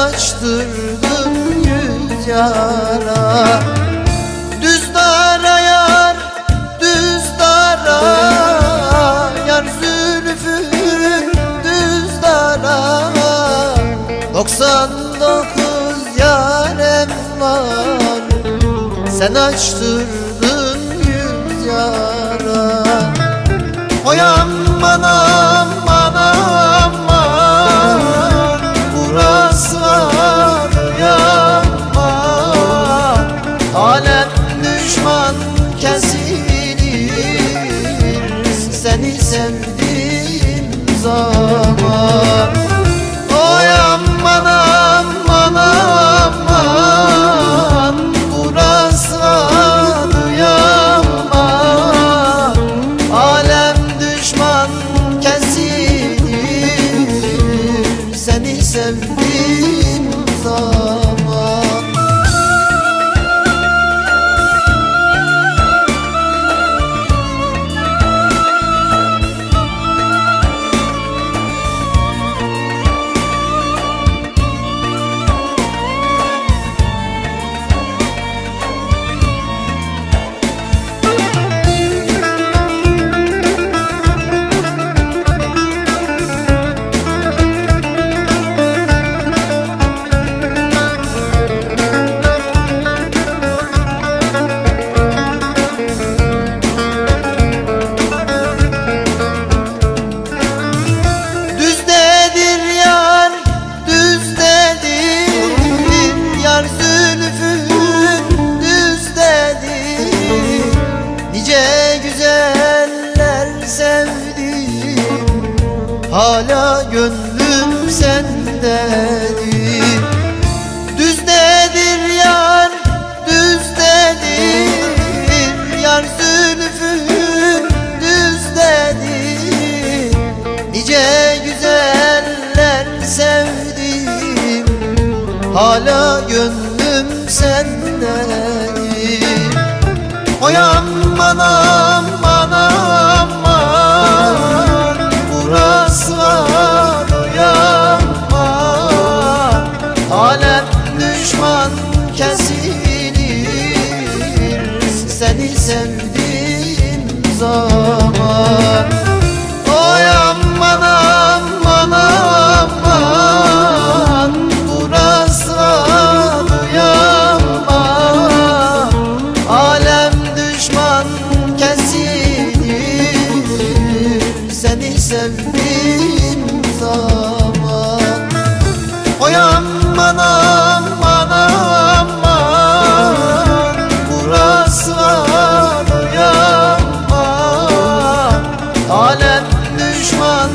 açtırdın yüz yara. Düz dara yar, düz dara, yar zülfün düz dara. 99 yarem var, sen açtırdın yüz yara. Oy aman aman aman, burası arayama. Alem düşman kesilir, seni sevdiğim zaman. Oy aman aman aman, burası arayama. Alem düşman kesilir, seni sevdiğim zaman. Hala gönlüm sendedir. Düzdedir yar, düzdedir, yar zülfün düzdedir. Nice güzeller sevdim, hala gönlüm sendedir. Oy aman aman aman, burası arayama. Alem düşman kesilir, seni sevdiğim zaman. Oy aman aman aman, burası arayama. Alem düşman kesilir, seni sevdiğim zaman. Oy aman aman aman, burası arayama. Alem düşman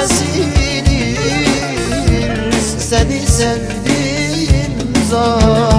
kesilir, seni sevdiğim zaman.